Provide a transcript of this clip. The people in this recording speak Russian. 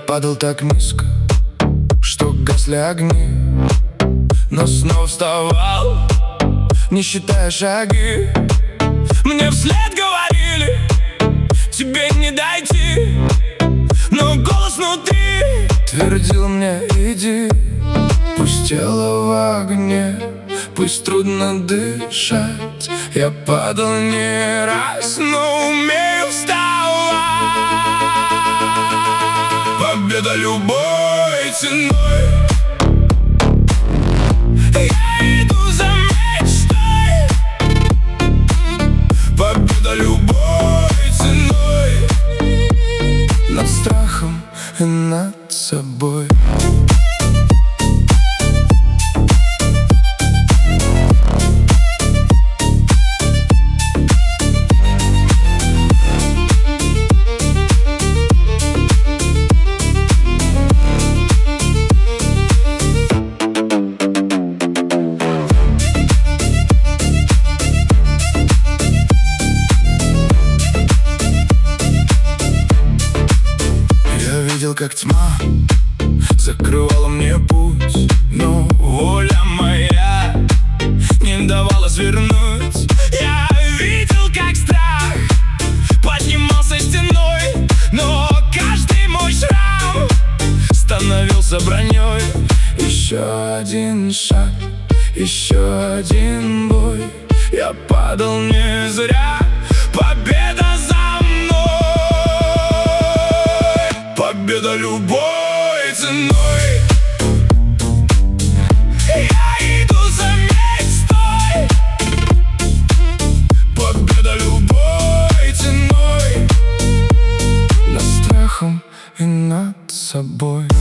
падал так низко, что гасли огни, но снова вставал, не считая шаги. Мне вслед говорили: тебе не дойти, но голос внутри твердил мне: иди. Пусть тело в огне, пусть трудно дышать, я падал не раз, но умею вставать. Победа любой ценой. Я иду за мечтой. Победа любой ценой. Над страхом и над собой. Как тьма закрывала мне путь, но воля моя не давала свернуть. Я видел, как страх поднимался стеной, но каждый мой шрам становился броней. Еще один шаг, еще один бой, я падал не зря. Победа за мной. Победа любой ценой. Я иду за мечтой. Победа любой ценой. Над страхом и над собой.